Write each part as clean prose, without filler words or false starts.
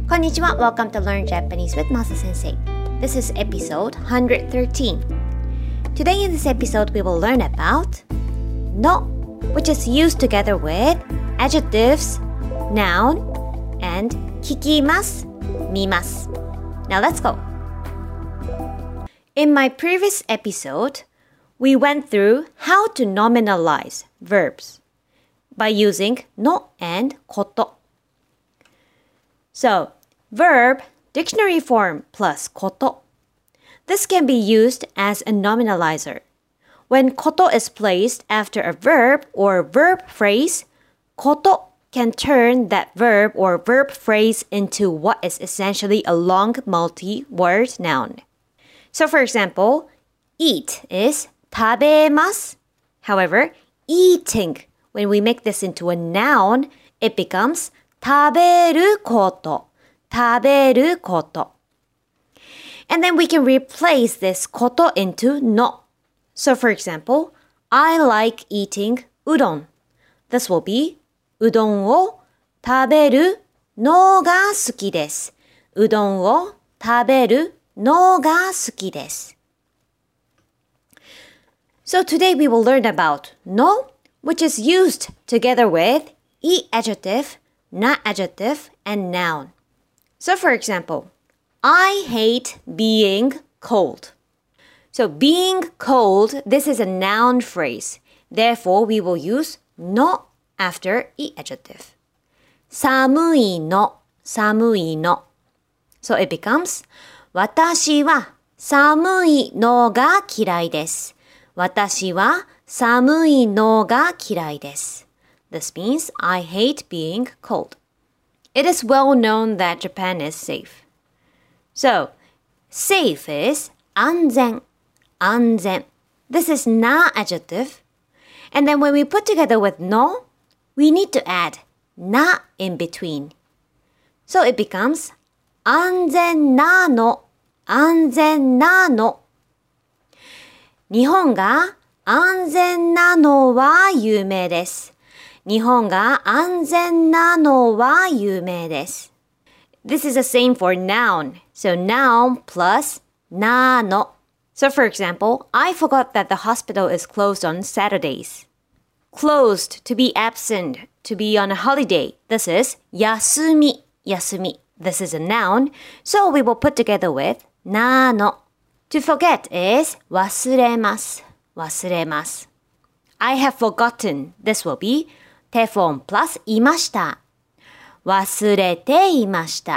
こんにちは。Welcome to Learn Japanese with Masa Sensei. This is episode 113. Today in this episode, we will learn about no, which is used together with adjectives, noun, and kikimasu, mimasu. Now let's go. In my previous episode, we went through how to nominalize verbs by using no and koto. So, verb, dictionary form plus koto. This can be used as a nominalizer. When koto is placed after a verb or verb phrase, koto can turn that verb or verb phrase into what is essentially a long multi-word noun. So for example, eat is 食べます. However, eating, when we make this into a noun, it becomes 食べること. 食べること. And then we can replace this koto into no. So for example, I like eating udon. This will be うどんを食べるのが好きです。うどんを食べるのが好きです。So today we will learn about no, which is used together with adjective, not adjective, and noun. So for example, I hate being cold. So being cold, this is a noun phrase. Therefore, we will use no after adjective. 寒いの, 寒いの. So it becomes 私は寒いのが嫌いです。私は寒いのが嫌いです。This means I hate being cold. It is well known that Japan is safe. So, safe is 安全, 安全. This is not adjective. And then when we put together with no, we need to add na in between. So it becomes 安全なの, 安全なの. 日本が安全なのは有名です。日本が安全なのは有名です。This is the same for noun. So noun plus なの. So for example, I forgot that the hospital is closed on Saturdays. Closed, to be absent, to be on a holiday. This is 休み, 休み. This is a noun. So we will put together with なの. To forget is 忘れます, 忘れます. I have forgotten. This will be 手本 plus いました。忘れていました。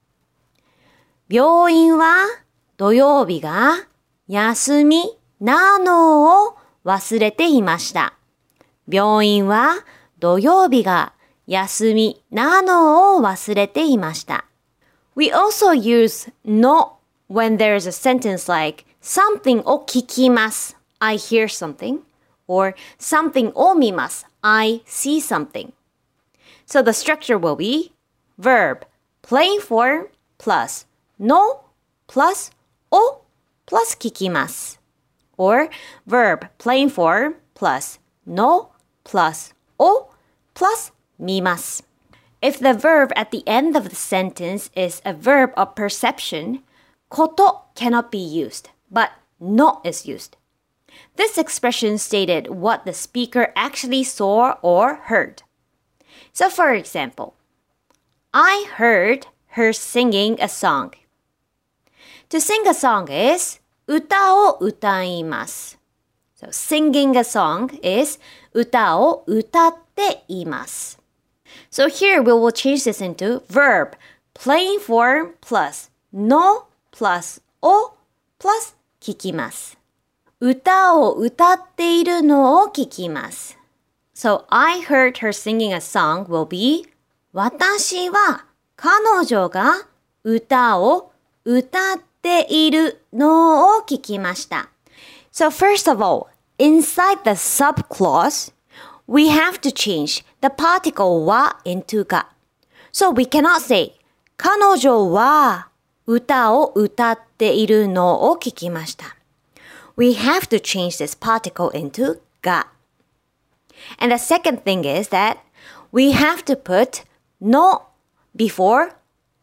病院は土曜日が休みなのを忘れていました。病院は土曜日が休みなのを忘れていました。We also use no when there is a sentence like something を聞きます。I hear something. Or something を見ます。I see something. So the structure will be verb, plain form, plus no, plus を plus 聞きます。Or verb, plain form, plus no, plus を plus 見ます。If the verb at the end of the sentence is a verb of perception, こと cannot be used, but no is used. This expression stated what the speaker actually saw or heard. So for example, I heard her singing a song. To sing a song is 歌を歌います. So singing a song is 歌を歌っています. So here we will change this into verb, plain form plus no plus を plus 聞きます。歌を歌っているのを聞きます。So I heard her singing a song will be 私は彼女が歌を歌っているのを聞きました。So first of all, inside the subclause, we have to change the particle は into が. So we cannot say 彼女は歌を歌っているのを聞きました。We have to change this particle into が. And the second thing is that we have to put no before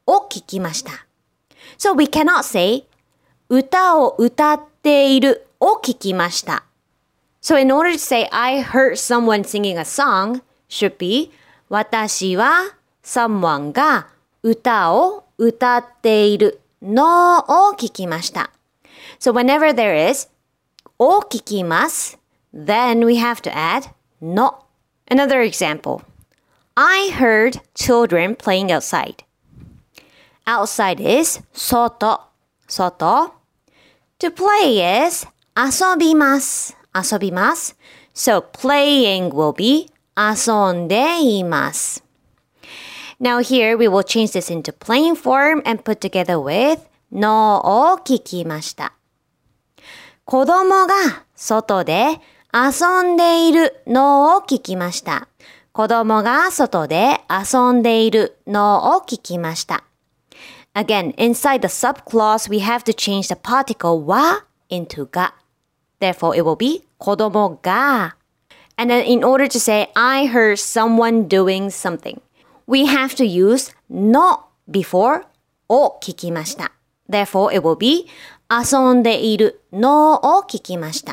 を聞きました。So we cannot say 歌を歌っているを聞きました。So in order to say I heard someone singing a song should be 私は someone が歌を歌っているのを聞きました。So whenever there is を聞きます then we have to add の。Another example. I heard children playing outside. Outside is 外。外。To play is 遊びます。遊びます。So playing will be 遊んでいます。Now here we will change this into plain form and put together with のを聞きました。子供が外で遊んでいるのを聞きました。子供が外で遊んでいるのを聞きました。Again, inside the subclause, we have to change the particle は into が。Therefore, it will be 子供が。And then in order to say, I heard someone doing something, we have to use の before を聞きました。Therefore, it will be 遊んでいるのを聞きました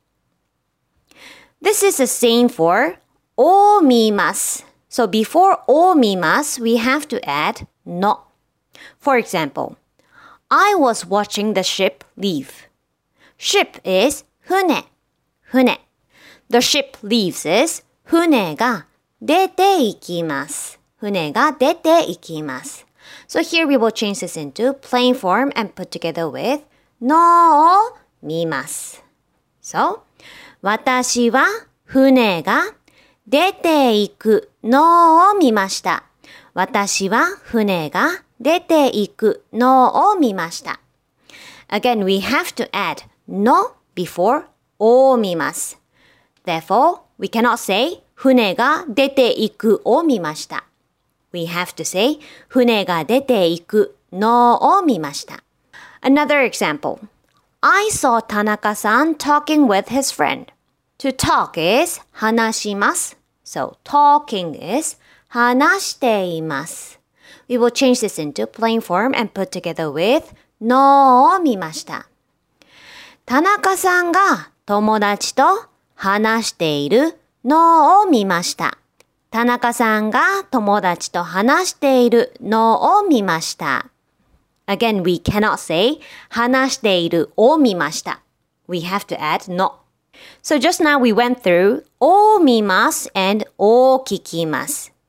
。This is the same for を見ます。So before を見ます、we have to add の。For example, I was watching the ship leave. Ship is 船。船。The ship leaves is 船が出て行きます。船が出て行きます。So here we will change this into plain form and put together with のを見ます。So, 私は船が出て行くのを見ました。私は船が出て行くのを見ました。Again, we have to add の before を見ます。Therefore, we cannot say 船が出て行くを見ました。We have to say 船が出て行くのを見ました。Another example. I saw Tanaka-san talking with his friend. To talk is 話します。So talking is 話しています。We will change this into plain form and put together with のを見ました。田中さんが友達と話しているのを見ました。田中さんが友達と話しているのを見ました。Again, we cannot say 話しているを見ました。We have to add の。So just now we went through を見ます and を聞きます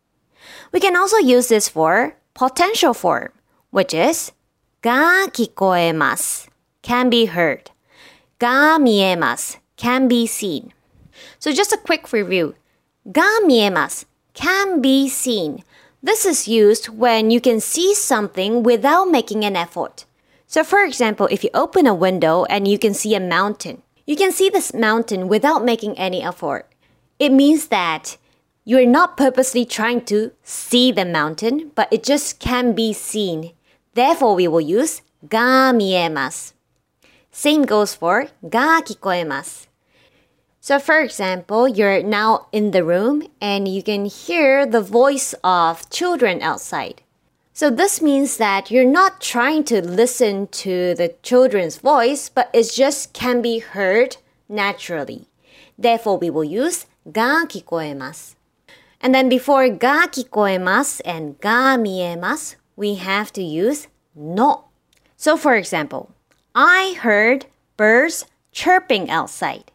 。We can also use this for potential form, which is が聞こえます can be heard. が見えます can be seen. So just a quick review. が見えます can be seen. This is used when you can see something without making an effort. So for example, if you open a window and you can see a mountain, you can see this mountain without making any effort. It means that you're not purposely trying to see the mountain, but it just can be seen. Therefore, we will use が見えます. Same goes for が聞こえます. So for example, you're now in the room and you can hear the voice of children outside. So this means that you're not trying to listen to the children's voice, but it just can be heard naturally. Therefore, we will use が聞こえます. And then before が聞こえます and が見えます, we have to use の. So for example, I heard birds chirping outside.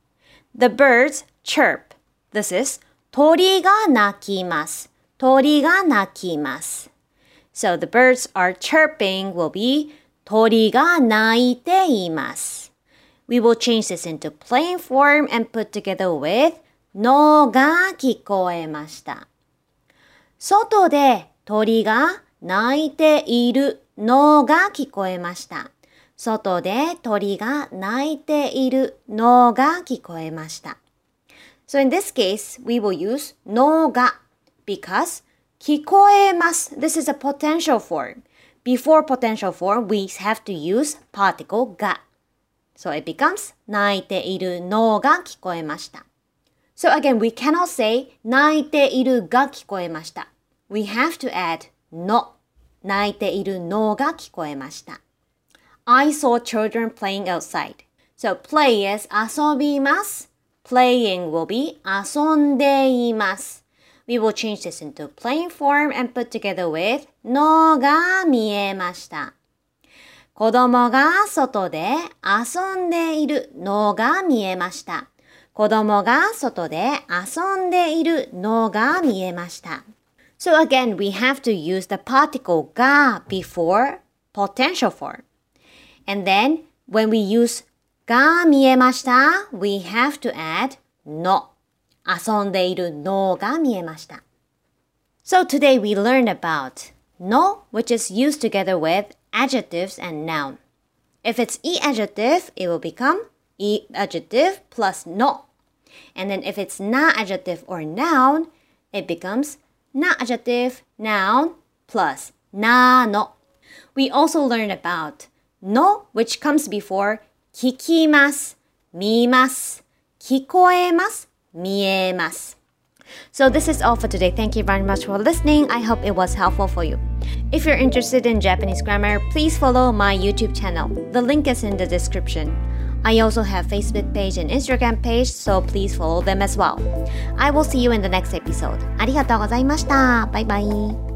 The birds chirp. This is 鳥が鳴きます。鳥が鳴きます。So the birds are chirping will be 鳥が鳴いています。We will change this into plain form and put together with のが聞こえました。外で鳥が鳴いているのが聞こえました。外で鳥が鳴いているのが聞こえました。So in this case, we will use のが because 聞こえます. This is a potential form. Before potential form, we have to use particle が. So it becomes 鳴いているのが聞こえました. So again, we cannot say 鳴いているが聞こえました. We have to add の. 泣いているのが聞こえました。I saw children playing outside. So play is 遊びます。Playing will be 遊んでいます。We will change this into plain form and put together with のが見えました。子供が外で遊んでいるのが見えました。子供が外で遊んでいるのが見えました。So again, we have to use the particle が before potential form. And then, when we use が見えました、we have to add の。遊んでいるのが見えました。So today we learned about の, which is used together with adjectives and noun. If it's e adjective, it will become e adjective plus の. And then if it's na adjective or noun, it becomes na adjective, noun plus なの. We also learned about の, which comes before 聞きます、見ます、聞こえます、見えます。So this is all for today. Thank you very much for listening. I hope it was helpful for you. If you're interested in Japanese grammar, please follow my YouTube channel. The link is in the description. I also have Facebook page and Instagram page, so please follow them as well. I will see you in the next episode. ありがとうございました。バイバイ。